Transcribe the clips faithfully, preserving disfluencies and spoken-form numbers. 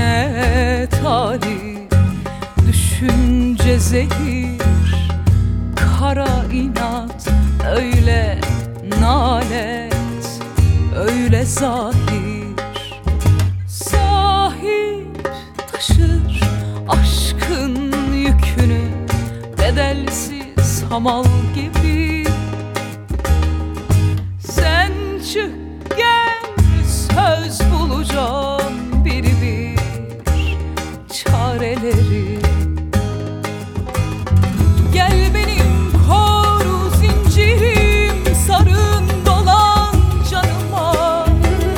Kendine talip düşünce zehir, kara inat öyle nalet, öyle zahir. Sahip taşır aşkın yükünü, bedelsiz hamal gibi. Sen çık gel, söz bulacağım bir bir çareleri. Gel benim koru zincirim, sarın dolan canıma.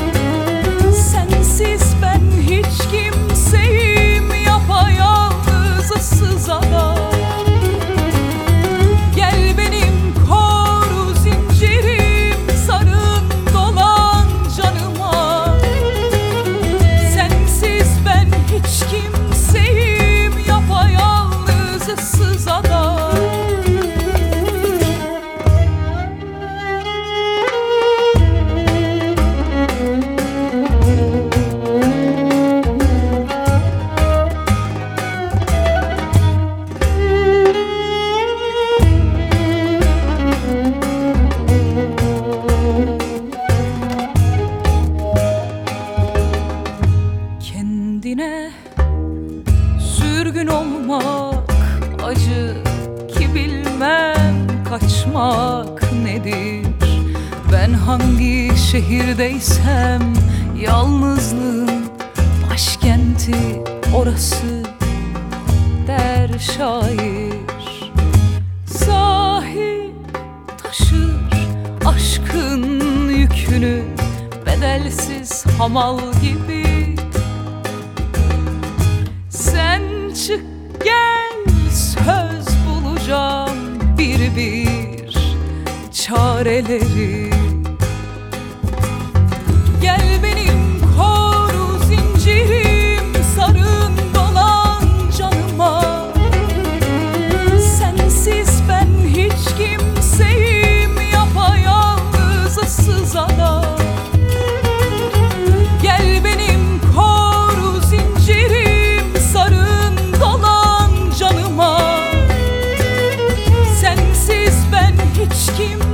Sensiz ben hiç kimseyim, yapayalnız ıssız ada. Gel benim koru zincirim, sarın dolan canıma. Sensiz ben hiç kimseyim, yapayalnız ıssız ada. Kendine sürgün olmak acı ki, bilmem kaçmak nedir. Ben hangi şehirdeysem yalnızlığın başkenti orası der şair. Sahip taşır aşkın yükünü, bedelsiz hamal gibi. Sen çık gel, söz bulacağım bir bir çareleri. Gel benim koru zincirim, sarın dolan canıma. Sensiz ben hiç kimseyim, yapayalnız ıssız ada. Gel benim koru zincirim, sarın dolan canıma. Sensiz ben hiç kim